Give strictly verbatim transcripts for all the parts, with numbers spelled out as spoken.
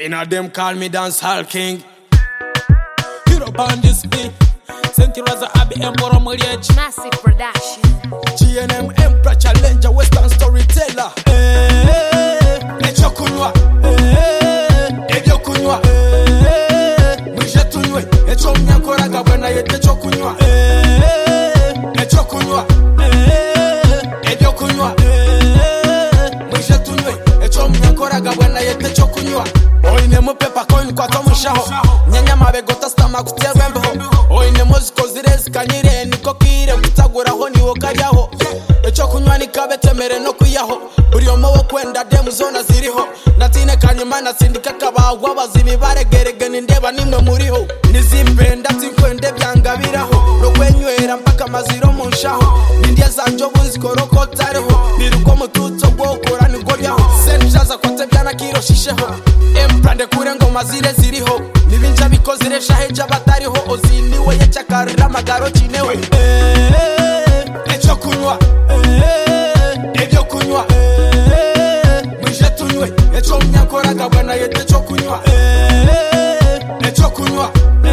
In a them call me dancehall king. Get up on this beat. Sentiraza Abi Embora Muriech. Massive production. G N M Emperor Challenger Western Storyteller. Eh, echo kunywa. Eh, ebyo kunywa. Eh, mwishe tunywe. Echo mnyankora gabana yete echo kunywa. Eh, echo kunywa. Eh, ebyo kunywa. Eh, mwishe tunywe. Echo mnyankora gabana yete echo kunywa. Oine mupepa coin kwa tomushaho. Nyanya mabegota stama kuterwembo. Oine muziko zirezi kanyire niko kire kutaguraho niwo karyaho. Echo kunywa nikabetemere no kuyaho. Buri omo wo kwenda demu zona ziriho. Natine kanyuma nasindika kabagwa bazimi baregerege nindeba nimwe muriho. Nizimpenda tinkwende byangabiraho. No kwenywera mpaka maziro munshaho. Nindya zanjo bunzikoro tareho. Niruko mututso gukora nigoryaho. Senjaza kote byana kiro shisheho. Emprande kure ngo mazire ziriho. Nibinja bikozire shaheja batariho. Oziniwe yechakarira magaro chinewe. Eh, echo kunywa. Eh, ebyo kunywa. Eh, mwishe tunywe. Echo mnyankora gabana yete echo kunywa. Eh, echo kunywa.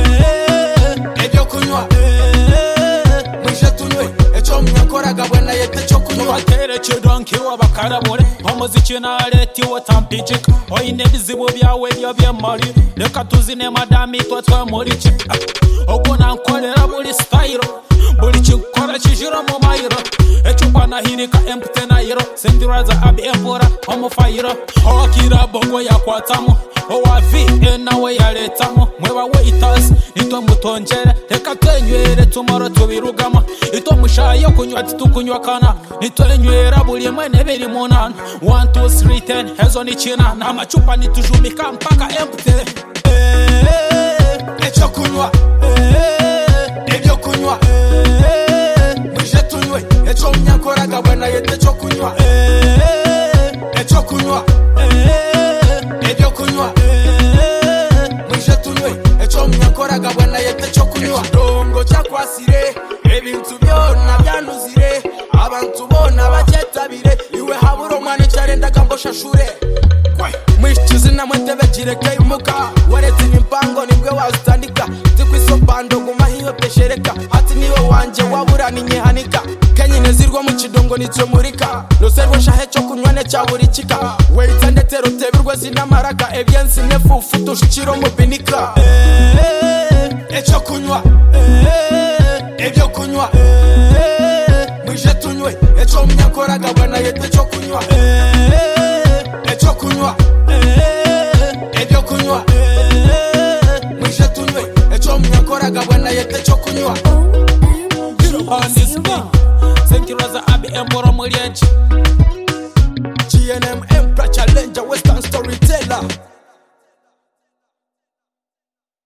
Eh, ebyo kunywa. Eh, mwishe tunywe. Echo mnyankora gabana yete echo kunywa. Tere chidonki wabakarabore omuziki naletiwe tampijik oine bizibu byawe byo byemali reka tuzine madami twe twemuriki ogwo nankorera buri style buri kikora kijira mu mayiro ecupa nahirika empty nayiro Sentiraza Abi Embora omufayiro okira bongo yakwatamo owavi enawe yaletamo mweba waiters nitwe mutongere reka twenywere tumoro tubirugama ito mushayo kunywa tukunywa kana nitwenywera buri mwene biri munana one two three ten hezo ni china na machupa nitujumika mpaka empty. Eh, echo kunywa. Eh, ebyo kunywa. Eh, mwishe tunywe. Echo mnyankora gabana yete echo kunywa. Eh, echo kunywa. Eh, ebyo kunywa. Eh, mwishe tunywe. Echo mnyankora gabana yete echo kunywa. Dongo chakwasire ebintu byona byanuzire abantu bona bachetabire iwe haburo mwana cyarenda gambosha shure mwishizi na mwetebe jireke imuka waretse impango nibwe wazitandika tikwiso bando guma hiyo peshereka ati niwe wanje waburani nyehanika kenyine zirwa mu kidongo nityo murika no serwo shahecho kunywane cyaburi kika weitande tero tebirwe zinamaraka ebyensi nefufu tushikiro mu binika. Eh, echo kunywa. Eh, ebyo kunywa. Eh, mwishe tunywe. Echo mnyankora gabana yete echo kunywa. Eh, echo kunywa. Eh, ebyo kunywa. Eh, mwishe tunywe. Echo mnyankora gabana yete echo kunywa. On this beat Sentiraza Abi Embora Muriech. G N M Emperor Challenger Western Storyteller.